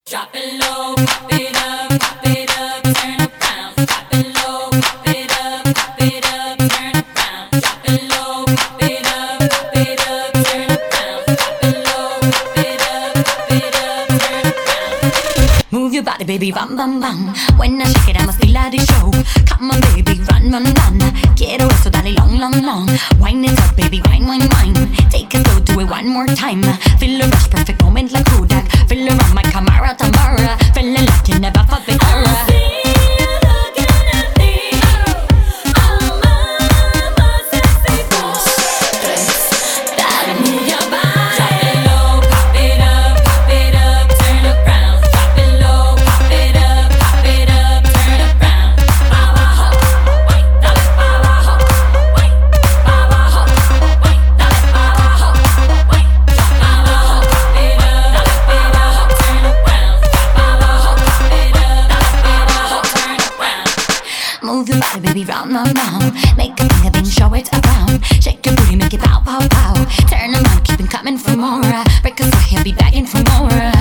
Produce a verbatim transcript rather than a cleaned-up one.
Drop it low, pop it up, pop it up, turn around. Drop it low, pop it up, pop it up, turn around. Drop it low, pop it up, pop it up, turn around. Drop it low, pop it up, pop it up, turn around. Move your body, baby, bam, bam, bam. When I shake it, I must feel like the show. Come on, baby, run, run, run. Quiero eso, dale long, long, long. Wine it up, baby, wine, wine, wine. Take it slow, do it one more time. Feel the rush, perfect moment like Kodak. Feel around my Camara, Tamara. Feeling like you never felt before. Move your body, baby, round, round, round. Make a thing, a thing, show it around. Shake your booty, make it pow, pow, pow. Turn around, keep it coming for more. Break a sweat, he'll be begging for more.